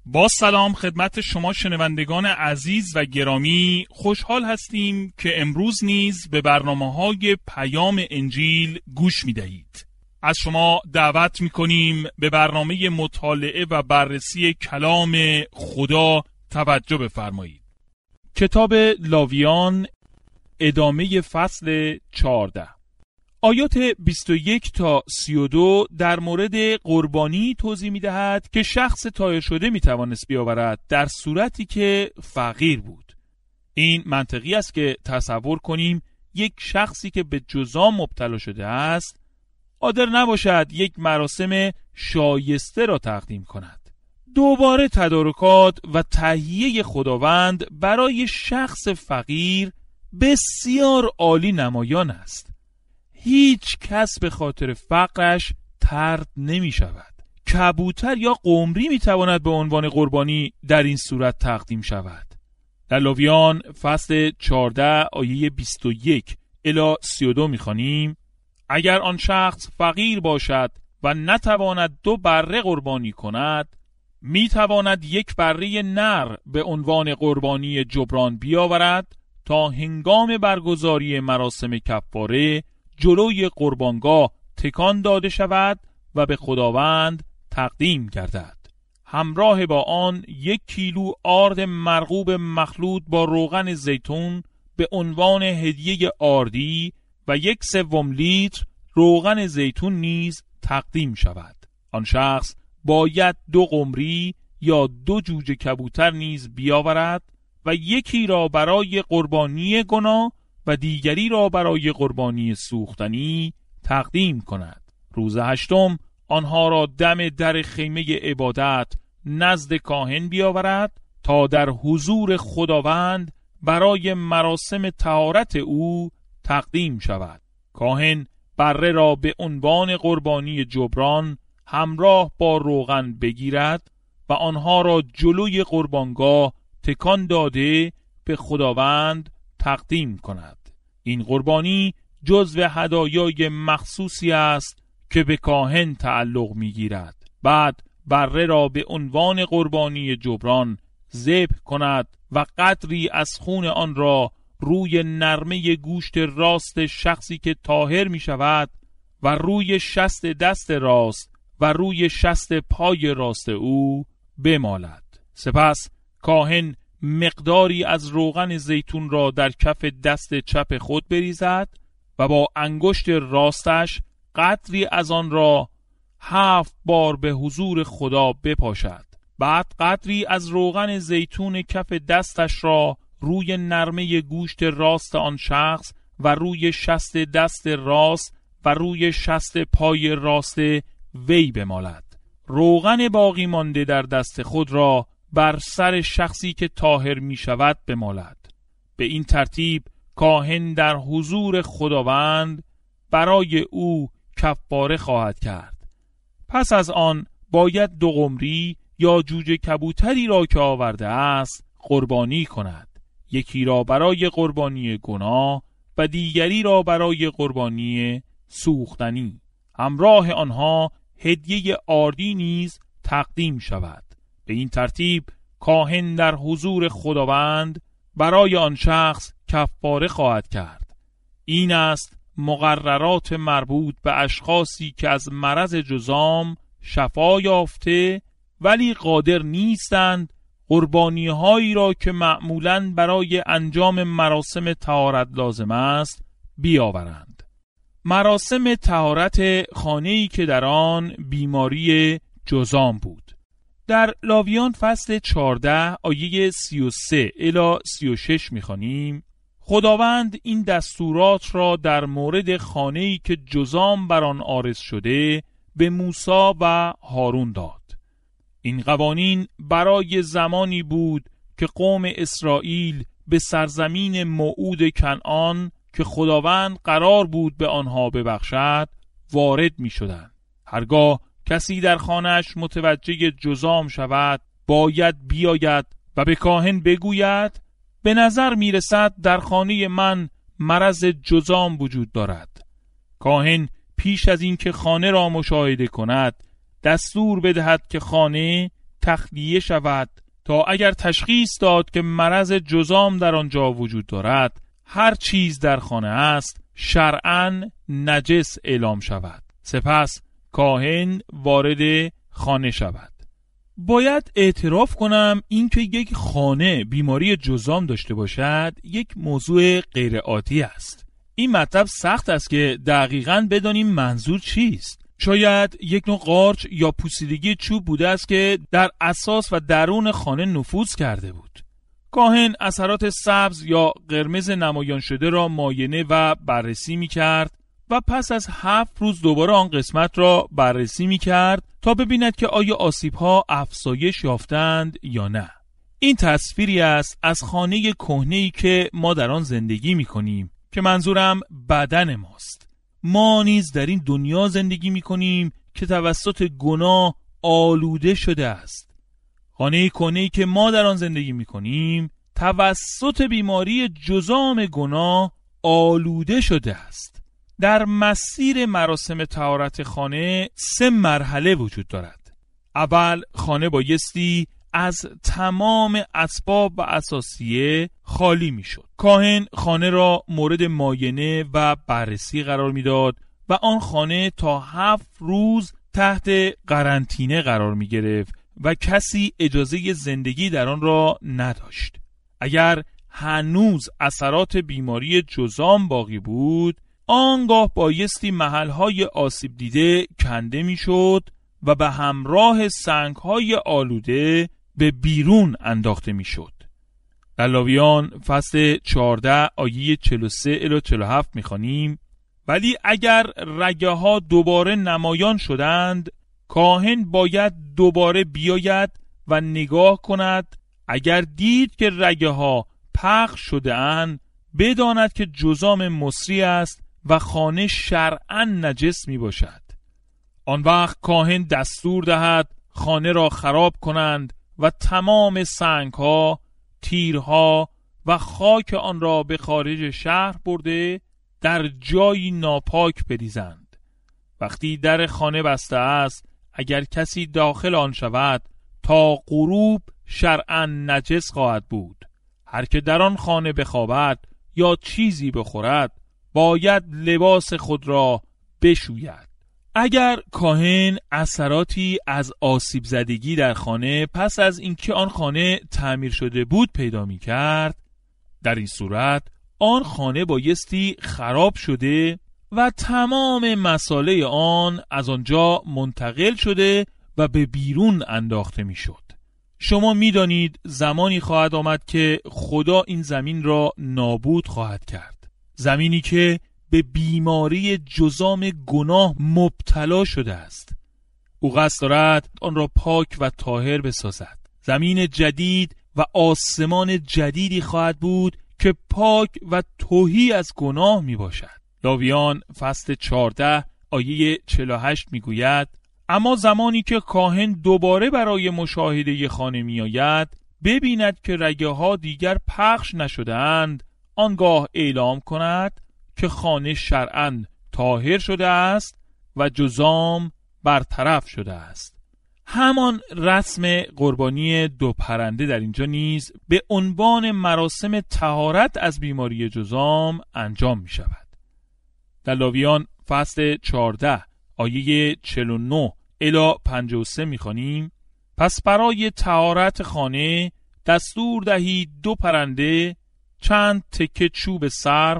با سلام خدمت شما شنوندگان عزیز و گرامی، خوشحال هستیم که امروز نیز به برنامه‌های پیام انجیل گوش می‌دهید. از شما دعوت می‌کنیم به برنامه مطالعه و بررسی کلام خدا توجه بفرمایید. کتاب لاویان، ادامه فصل 14، آیات 21 تا 32 در مورد قربانی توضیح می‌دهد که شخص طاهر شده می‌توانست بیاورد در صورتی که فقیر بود. این منطقی است که تصور کنیم یک شخصی که به جذام مبتلا شده است قادر نباشد یک مراسم شایسته را تقدیم کند. دوباره تدارکات و تهیه خداوند برای شخص فقیر بسیار عالی نمایان است. هیچ کس به خاطر فقرش طرد نمی شود. کبوتر یا قمری می تواند به عنوان قربانی در این صورت تقدیم شود. در لاویان فصل 14 آیه 21 الی 32 می خوانیم: اگر آن شخص فقیر باشد و نتواند 2 بره قربانی کند، می تواند 1 بره نر به عنوان قربانی جبران بیاورد تا هنگام برگزاری مراسم کفاره جلوی قربانگاه تکان داده شود و به خداوند تقدیم گردد. همراه با آن 1 کیلو آرد مرغوب مخلوط با روغن زیتون به عنوان هدیه آردی و 1/3 لیتر روغن زیتون نیز تقدیم شود. آن شخص باید 2 قمری یا 2 جوجه کبوتر نیز بیاورد و یکی را برای قربانی گناه و دیگری را برای قربانی سوختنی تقدیم کند. روز 8 آنها را دم در خیمه عبادت نزد کاهن بیاورد تا در حضور خداوند برای مراسم طهارت او تقدیم شود. کاهن بره را به عنوان قربانی جبران همراه با روغن بگیرد و آنها را جلوی قربانگاه تکان داده به خداوند تقدیم کند. این قربانی جزو هدایای مخصوصی است که به کاهن تعلق می‌گیرد. بعد بره را به عنوان قربانی جبران ذبح کند و قدری از خون آن را روی نرمه گوشت راست شخصی که طاهر می‌شود و روی شست دست راست و روی شست پای راست او بمالد. سپس کاهن مقداری از روغن زیتون را در کف دست چپ خود بریزد و با انگشت راستش قدری از آن را 7 بار به حضور خدا بپاشد. بعد قدری از روغن زیتون کف دستش را روی نرمه گوشت راست آن شخص و روی شست دست راست و روی شست پای راست وی بمالد. روغن باقی مانده در دست خود را بر سر شخصی که طاهر می شود بمالد. به این ترتیب کاهن در حضور خداوند برای او کفاره خواهد کرد. پس از آن باید 2 قمری یا جوجه کبوتری را که آورده است قربانی کند. یکی را برای قربانی گناه و دیگری را برای قربانی سوختنی. همراه آنها هدیه آردی نیز تقدیم شود. به این ترتیب کاهن در حضور خداوند برای آن شخص کفاره خواهد کرد. این است مقررات مربوط به اشخاصی که از مرض جذام شفا یافته ولی قادر نیستند قربانی هایی را که معمولاً برای انجام مراسم طهارت لازم است بیاورند. مراسم طهارت خانه‌ای که در آن بیماری جذام بود. در لاویان فصل 14 آیه 33 الی 36 می‌خوانیم: خداوند این دستورات را در مورد خانه‌ای که جذام بر آن عارض شده به موسی و هارون داد. این قوانین برای زمانی بود که قوم اسرائیل به سرزمین موعود کنعان که خداوند قرار بود به آنها ببخشد وارد می‌شدند. هرگاه کسی در خانه‌اش متوجه جذام شود باید بیاید و به کاهن بگوید به نظر میرسد در خانه من مرض جذام وجود دارد. کاهن پیش از این که خانه را مشاهده کند دستور بدهد که خانه تخلیه شود تا اگر تشخیص داد که مرض جذام در آنجا وجود دارد، هر چیز در خانه است شرعاً نجس اعلام شود. سپس کاهن وارد خانه شود. باید اعتراف کنم اینکه یک خانه بیماری جذام داشته باشد یک موضوع غیر عادی است. این مطلب سخت است که دقیقاً بدانیم منظور چیست. شاید یک نوع قارچ یا پوسیدگی چوب بوده است که در اساس و درون خانه نفوذ کرده بود. کاهن اثرات سبز یا قرمز نمایان شده را معاینه و بررسی می کرد و پس از 7 روز دوباره آن قسمت را بررسی می کرد تا ببیند که آیا آسیب‌ها افزایش یافتند یا نه. این تصویری است از خانه کهنه‌ای که ما در آن زندگی می کنیم، که منظورم بدن ماست. ما نیز در این دنیا زندگی می کنیم که توسط گناه آلوده شده است. خانه کهنه‌ای که ما در آن زندگی می کنیم توسط بیماری جذام گناه آلوده شده است. در مسیر مراسم طهارت خانه 3 مرحله وجود دارد. اول خانه بایستی از تمام اسباب و اساسیه خالی می شد. کاهن خانه را مورد معاینه و بررسی قرار می داد و آن خانه تا 7 روز تحت قرنطینه قرار می گرفت و کسی اجازه زندگی در آن را نداشت. اگر هنوز اثرات بیماری جذام باقی بود، آنگاه بایستی محلهای آسیب دیده کنده می شد و به همراه سنگهای آلوده به بیرون انداخته می شد. در لاویان فصل 14 آیه 43 الی 47 می خوانیم: ولی اگر رگه ها دوباره نمایان شدند، کاهن باید دوباره بیاید و نگاه کند. اگر دید که رگه ها پخش شده اند، بداند که جذام مصری است و خانه شرعاً نجس می باشد. آن وقت کاهن دستور دهد خانه را خراب کنند و تمام سنگ‌ها، تیرها و خاک آن را به خارج شهر برده در جایی ناپاک بریزند. وقتی در خانه بسته است، اگر کسی داخل آن شود تا غروب شرعاً نجس خواهد بود. هر که در آن خانه بخوابد یا چیزی بخورد باید لباس خود را بشوید. اگر کاهن اثراتی از آسیب زدگی در خانه پس از اینکه آن خانه تعمیر شده بود پیدا می کرد، در این صورت آن خانه بایستی خراب شده و تمام مصالح آن از آنجا منتقل شده و به بیرون انداخته می شد. شما می دانید زمانی خواهد آمد که خدا این زمین را نابود خواهد کرد. زمینی که به بیماری جذام گناه مبتلا شده است. او قصد دارد آن را پاک و طاهر بسازد. زمین جدید و آسمان جدیدی خواهد بود که پاک و تهی از گناه می باشد. لاویان فصل 14 آیه 48 می گوید: اما زمانی که کاهن دوباره برای مشاهده خانه می آید، ببیند که رگه ها دیگر پخش نشده اند، آنگاه اعلام کند که خانه شرعاً طاهر شده است و جذام برطرف شده است. همان رسم قربانی 2 پرنده در اینجا نیز به عنوان مراسم طهارت از بیماری جذام انجام می شود. در لاویان فصل 14 آیه 49 الی 53 می خوانیم: پس برای طهارت خانه دستور دهید 2 پرنده، چند تکه چوب سرو،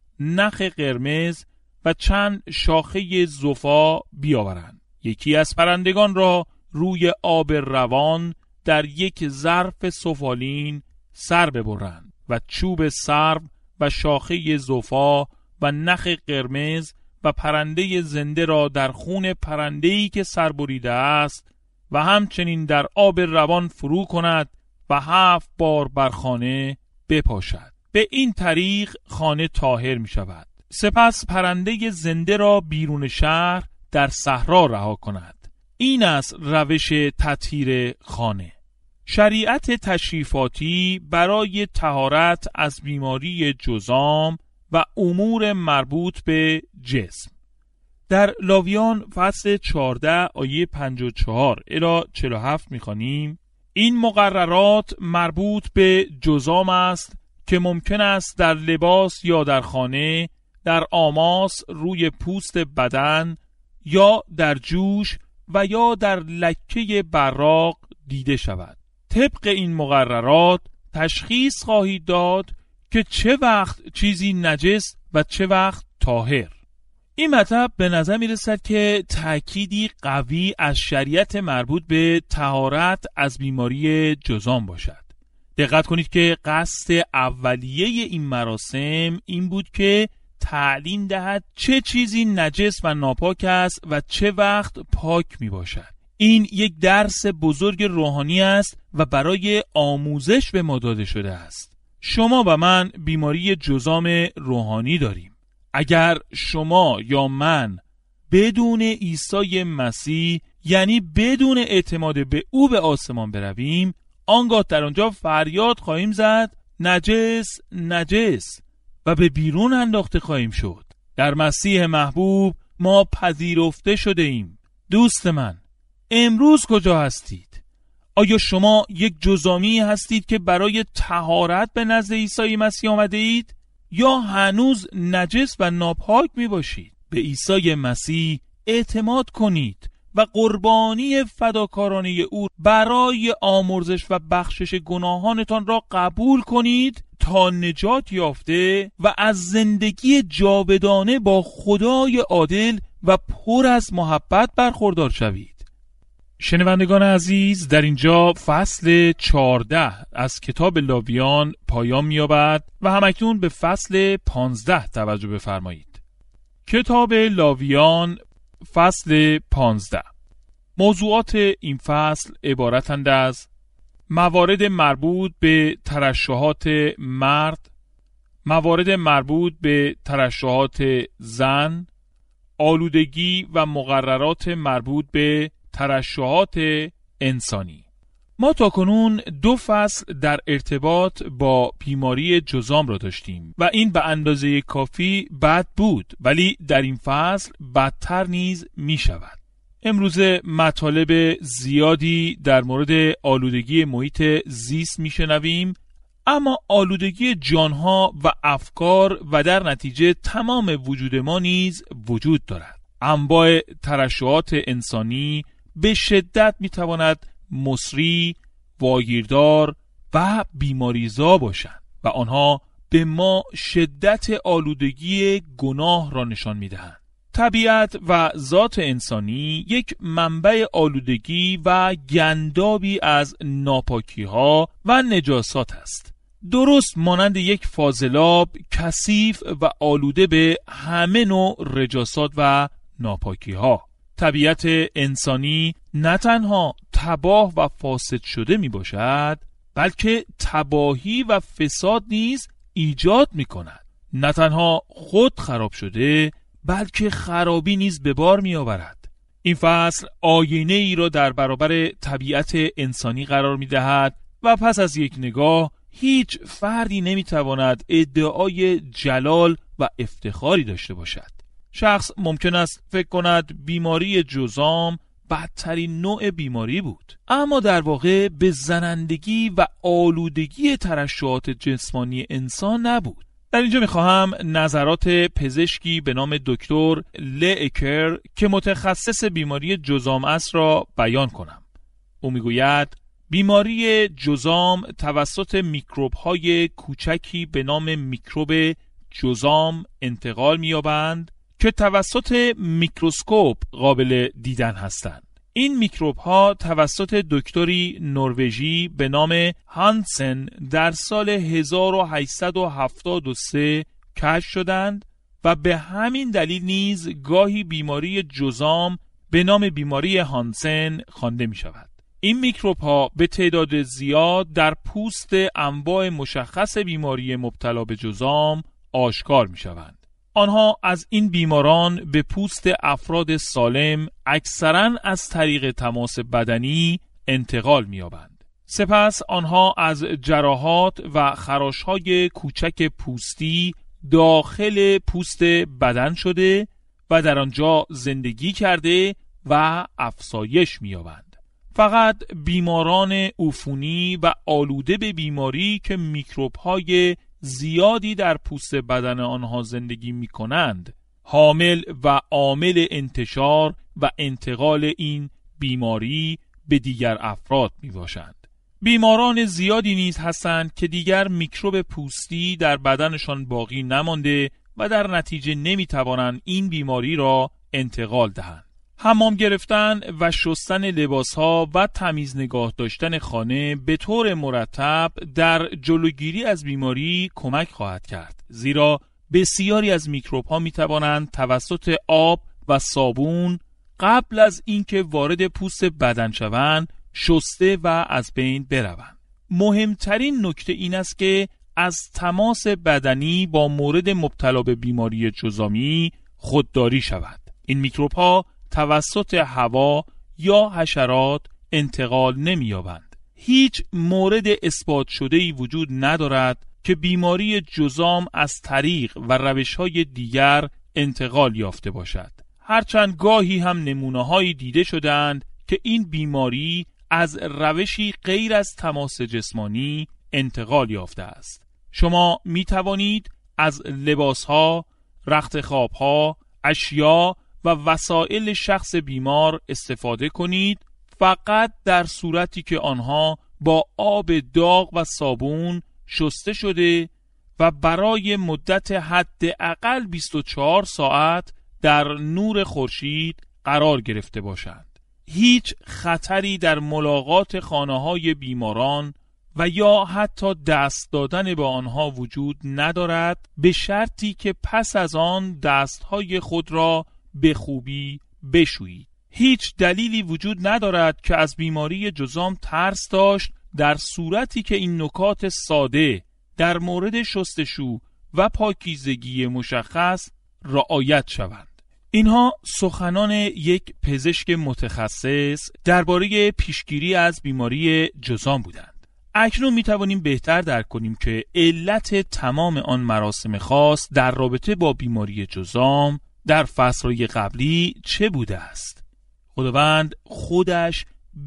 نخ قرمز و چند شاخه زفا بیاورند. یکی از پرندگان را روی آب روان در یک ظرف سفالین سر ببرند و چوب سرو و شاخه زفا و نخ قرمز و پرنده زنده را در خون پرنده‌ای که سر بریده است و همچنین در آب روان فرو کند و 7 بار بر خانه بپاشد. به این طریق خانه طاهر می شود. سپس پرنده زنده را بیرون شهر در صحرا رها کند. این است روش تطهیر خانه. شریعت تشریفاتی برای طهارت از بیماری جذام و امور مربوط به جسم. در لاویان فصل 14 آیه 54 الی 47 می‌خوانیم: این مقررات مربوط به جذام است که ممکن است در لباس یا در خانه، در آماس روی پوست بدن یا در جوش و یا در لکه براق دیده شود. طبق این مقررات تشخیص خواهید داد که چه وقت چیزی نجس و چه وقت طاهر. این مطلب به نظر می رسد که تأکیدی قوی از شریعت مربوط به طهارت از بیماری جذام باشد. دقت کنید که قصد اولیه این مراسم این بود که تعلیم دهد چه چیزی نجس و ناپاک است و چه وقت پاک می باشد. این یک درس بزرگ روحانی است و برای آموزش به ما داده شده است. شما و من بیماری جذام روحانی داریم. اگر شما یا من بدون عیسی مسیح، یعنی بدون اعتماد به او، به آسمان برویم، آنگاه در آنجا فریاد خواهیم زد نجس نجس و به بیرون انداخته خواهیم شد. در مسیح محبوب ما پذیرفته شده ایم. دوست من، امروز کجا هستید؟ آیا شما یک جذامی هستید که برای طهارت به نزد عیسی مسیح آمده اید یا هنوز نجس و ناپاک می باشید؟ به عیسی مسیح اعتماد کنید و قربانی فداکارانه او برای آمرزش و بخشش گناهانتان را قبول کنید تا نجات یافته و از زندگی جاودانه با خدای عادل و پر از محبت برخوردار شوید. شنوندگان عزیز، در اینجا فصل 14 از کتاب لاویان پایان می‌یابد و همکنون به فصل 15 توجه بفرمایید. کتاب لاویان فصل 15. موضوعات این فصل عبارتند از موارد مربوط به ترشحات مرد، موارد مربوط به ترشحات زن، آلودگی و مقررات مربوط به ترشحات انسانی. ما تاکنون 2 فصل در ارتباط با بیماری جذام را داشتیم و این به اندازه کافی بد بود، ولی در این فصل بدتر نیز می شود. امروزه مطالب زیادی در مورد آلودگی محیط زیست می شنویم، اما آلودگی جانها و افکار و در نتیجه تمام وجود ما نیز وجود دارد. انواع ترشحات انسانی به شدت می تواند مصری، واگیردار و بیماریزا باشند و آنها به ما شدت آلودگی گناه را نشان می دهند. طبیعت و ذات انسانی یک منبع آلودگی و گندابی از ناپاکی ها و نجاسات است. درست مانند یک فاضلاب کثیف و آلوده به همه نوع رجاسات و ناپاکی ها. طبیعت انسانی نه تنها تباه و فاسد شده می باشد، بلکه تباهی و فساد نیز ایجاد می کند. نه تنها خود خراب شده، بلکه خرابی نیز به بار می آورد. این فصل آینه ای را در برابر طبیعت انسانی قرار می دهد و پس از یک نگاه هیچ فردی نمی تواند ادعای جلال و افتخاری داشته باشد. شخص ممکن است فکر کند بیماری جذام بدترین نوع بیماری بود، اما در واقع به زنندگی و آلودگی ترشحات جسمانی انسان نبود. در اینجا میخواهم نظرات پزشکی به نام دکتر لئکر که متخصص بیماری جذام است را بیان کنم. او میگوید بیماری جذام توسط میکروب‌های کوچکی به نام میکروب جذام انتقال می‌یابند که توسط میکروسکوپ قابل دیدن هستند. این میکروب ها توسط دکتری نروژی به نام هانسن در سال 1873 کشف شدند و به همین دلیل نیز گاهی بیماری جذام به نام بیماری هانسن خوانده می شود. این میکروب ها به تعداد زیاد در پوست انواع مشخص بیماری مبتلا به جذام آشکار می شوند. آنها از این بیماران به پوست افراد سالم اکثراً از طریق تماس بدنی انتقال می‌یابند. سپس آنها از جراحات و خراش‌های کوچک پوستی داخل پوست بدن شده و در آنجا زندگی کرده و افزایش می‌یابند. فقط بیماران عفونی و آلوده به بیماری که میکروب‌های زیادی در پوست بدن آنها زندگی می‌کنند، حامل و عامل انتشار و انتقال این بیماری به دیگر افراد میباشند. بیماران زیادی نیز هستند که دیگر میکروب پوستی در بدنشان باقی نمانده و در نتیجه نمیتوانند این بیماری را انتقال دهند. حمام گرفتن و شستن لباسها و تمیز نگاه داشتن خانه به طور مرتب در جلوگیری از بیماری کمک خواهد کرد، زیرا بسیاری از میکروب‌ها میتوانند توسط آب و صابون قبل از اینکه وارد پوست بدن شوند شسته و از بین بروند. مهمترین نکته این است که از تماس بدنی با مورد مبتلا به بیماری جذامی خودداری شود. این میکروب‌ها توسط هوا یا حشرات انتقال نمی‌یابند. هیچ مورد اثبات شده‌ای وجود ندارد که بیماری جذام از طریق و روش‌های دیگر انتقال یافته باشد. هرچند گاهی هم نمونه‌هایی دیده شدند که این بیماری از روشی غیر از تماس جسمانی انتقال یافته است. شما می توانید از لباس‌ها، رخت خواب‌ها، اشیا و وسایل شخص بیمار استفاده کنید، فقط در صورتی که آنها با آب داغ و صابون شسته شده و برای مدت حداقل 24 ساعت در نور خورشید قرار گرفته باشند. هیچ خطری در ملاقات خانه‌های بیماران و یا حتی دست دادن به آنها وجود ندارد، به شرطی که پس از آن دستهای خود را به خوبی بشویید. هیچ دلیلی وجود ندارد که از بیماری جذام ترس داشت در صورتی که این نکات ساده در مورد شستشو و پاکیزگی مشخص رعایت شوند. اینها سخنان یک پزشک متخصص درباره پیشگیری از بیماری جذام بودند. اکنون می توانیم بهتر درک کنیم که علت تمام آن مراسم خاص در رابطه با بیماری جذام در فصل‌های قبلی چه بوده است. خداوند خودش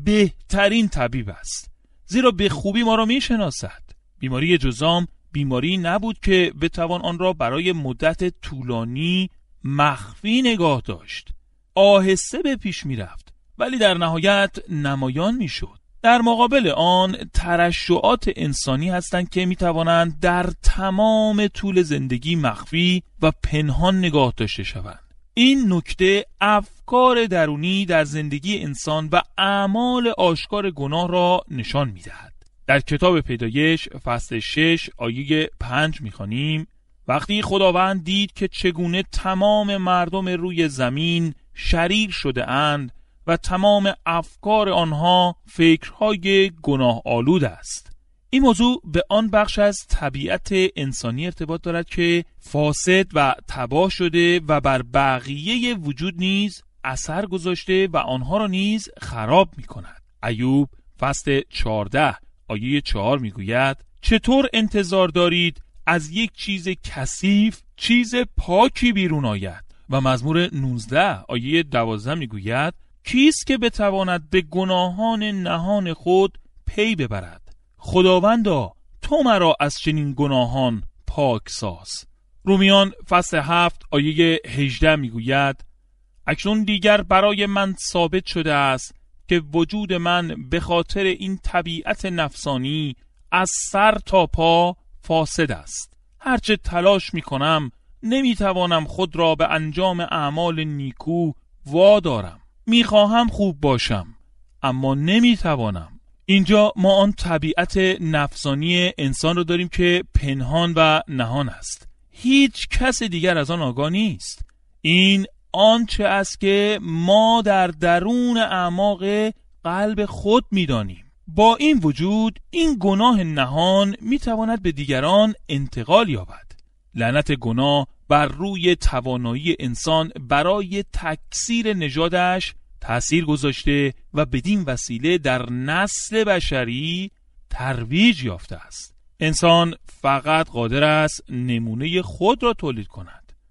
بهترین طبیب است، زیرا به خوبی ما را می شناسد. بیماری جذام بیماری نبود که بتوان آن را برای مدت طولانی مخفی نگاه داشت. آهسته به پیش می رفت ولی در نهایت نمایان می شد. در مقابل آن ترشحات انسانی هستند که می توانند در تمام طول زندگی مخفی و پنهان نگاه داشته شوند. این نکته افکار درونی در زندگی انسان و اعمال آشکار گناه را نشان می دهد. در کتاب پیدایش فصل 6 آیه 5 می خوانیم: وقتی خداوند دید که چگونه تمام مردم روی زمین شریر شده اند و تمام افکار آنها فکرهای گناه آلود است. این موضوع به آن بخش از طبیعت انسانی ارتباط دارد که فاسد و تباه شده و بر بقیه وجود نیز اثر گذاشته و آنها را نیز خراب می کند. ایوب فصل 14 آیه 4 می گوید: چطور انتظار دارید از یک چیز کثیف چیز پاکی بیرون آید؟ و مزمور 19 آیه 12 می گوید: کیست که بتواند به گناهان نهان خود پی ببرد؟ خداوندا تو مرا از چنین گناهان پاک ساز. رومیان فصل 7 آیه 18 می گوید: اکنون دیگر برای من ثابت شده است که وجود من به خاطر این طبیعت نفسانی از سر تا پا فاسد است. هرچه تلاش می کنم نمی توانم خود را به انجام اعمال نیکو وادارم. می خواهم خوب باشم اما نمی توانم. اینجا ما آن طبیعت نفسانی انسان رو داریم که پنهان و نهان است. هیچ کس دیگر از آن آگاه نیست. این آنچه است که ما در درون اعماق قلب خود می دانیم. با این وجود این گناه نهان می تواند به دیگران انتقال یابد. لعنت گناه بر روی توانایی انسان برای تکثیر نژادش تأثیر گذاشته و بدین وسیله در نسل بشری ترویج یافته است. انسان فقط قادر است نمونه خود را تولید کند،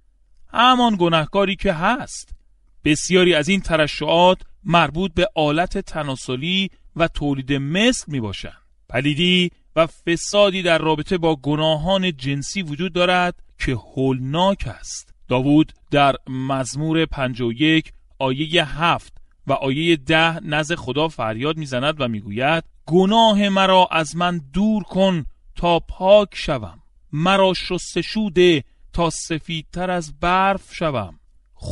همان گناهکاری که هست. بسیاری از این ترشحات مربوط به آلت تناسلی و تولید مثل می باشند. پلیدی و فسادی در رابطه با گناهان جنسی وجود دارد که هولناک است. داوود در مزمور 51 آیه 7 و آیه 10 نزد خدا فریاد میزند و میگوید گناه مرا از من دور کن تا پاک شوم، مرا شستشو ده تا سفیدتر از برف شوم.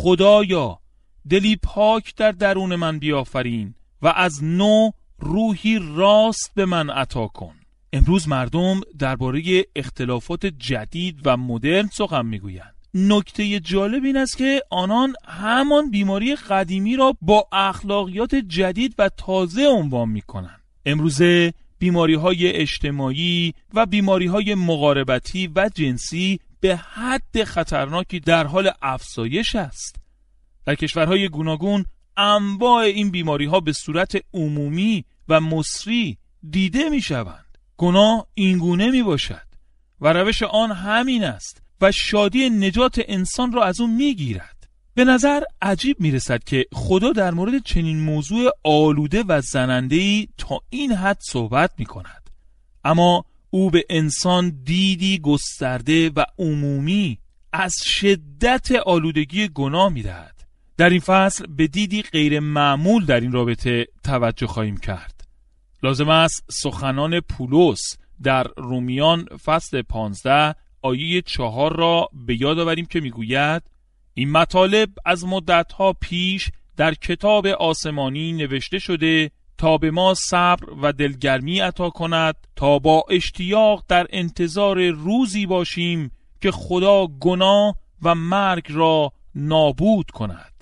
خدایا دلی پاک در درون من بیافرین و از نو روحی راست به من عطا کن. امروز مردم درباره اختلافات جدید و مدرن سخن میگویند. نکته جالب این است که آنان همان بیماری قدیمی را با اخلاقیات جدید و تازه عنوان میکنند. امروزه بیماری‌های اجتماعی و بیماری‌های مقاربتی و جنسی به حد خطرناکی در حال افزایش است. در کشورهای گوناگون انواع این بیماری‌ها به صورت عمومی و مصری دیده می‌شوند. گناه اینگونه میباشد و روش آن همین است و شادی نجات انسان را از اون میگیرد. به نظر عجیب میرسد که خدا در مورد چنین موضوع آلوده و زننده‌ای تا این حد صحبت میکند، اما او به انسان دیدی گسترده و عمومی از شدت آلودگی گناه میدهد. در این فصل به دیدی غیر معمول در این رابطه توجه خواهیم کرد. لازم است سخنان پولس در رومیان فصل 15 آیه 4 را به یاد آوریم که میگوید این مطالب از مدتها پیش در کتاب آسمانی نوشته شده تا به ما صبر و دلگرمی عطا کند تا با اشتیاق در انتظار روزی باشیم که خدا گناه و مرگ را نابود کند.